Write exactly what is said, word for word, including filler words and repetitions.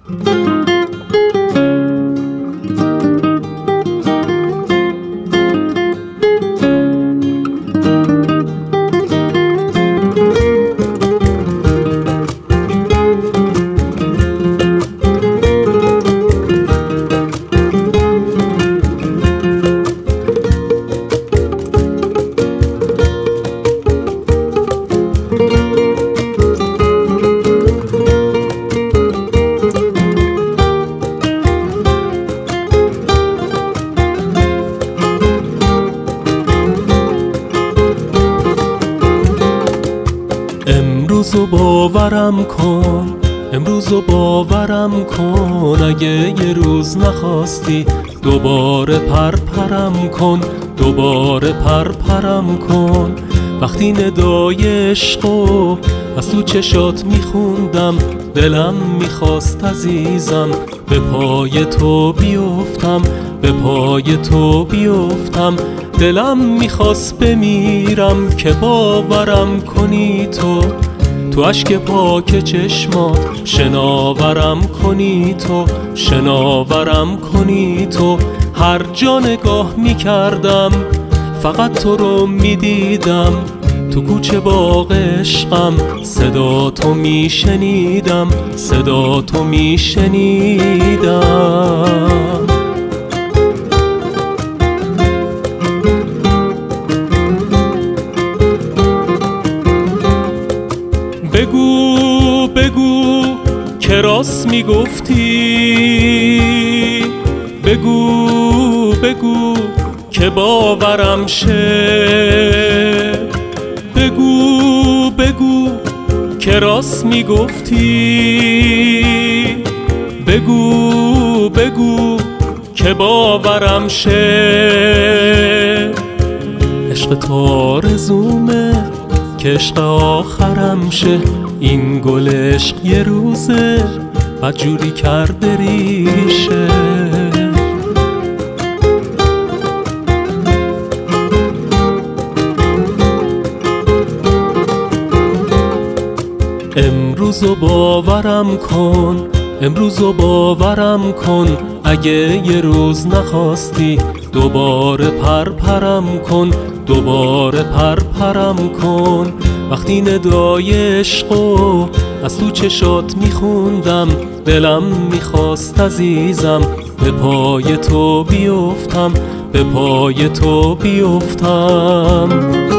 امروزو باورم کن، امروزو باورم کن، اگه یه روز نخواستی دوباره پرپرم کن، دوباره پرپرم کن. وقتی ندای عشقو از تو چشات میخوندم، دلم میخواست عزیزم به پای تو بیفتم، به پای تو بیفتم. دلم میخواست بمیرم که باورم کنی تو، تو اشک پاک چشمات شناورم کنی تو، شناورم کنی تو. هر جا نگاه میکردم فقط تو رو میدیدم، تو کوچه باغ عشقم صدا تو میشنیدم، صدا تو میشنیدم. بگو بگو که راست میگفتی، بگو بگو که باورم شه، بگو بگو که راست میگفتی، بگو بگو که باورم شه. عشق تو آرزومه که عشق آخرم شه، این گل عشق یه روزه بدجوری کرده ریشه. امروزو باورم کن، امروزو باورم کن، اگه یه روز نخواستی دوباره پرپرم کن، دوباره پرپرم کن. وقتی ندای عشقو از تو چشات میخوندم، دلم میخواست عزیزم به پای تو بیفتم، به پای تو بیفتم.